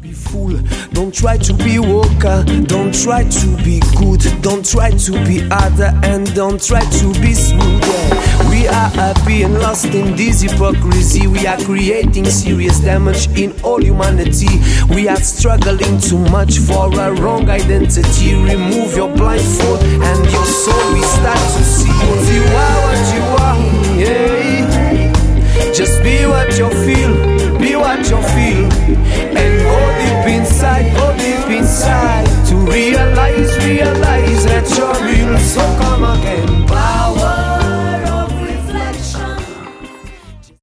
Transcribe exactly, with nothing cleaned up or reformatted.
Be fool, don't try to be woker, don't try to be good, don't try to be other, and don't try to be smooth. Yeah. We are happy and lost in this hypocrisy. We are creating serious damage in all humanity. We are struggling too much for a wrong identity. Remove your blindfold and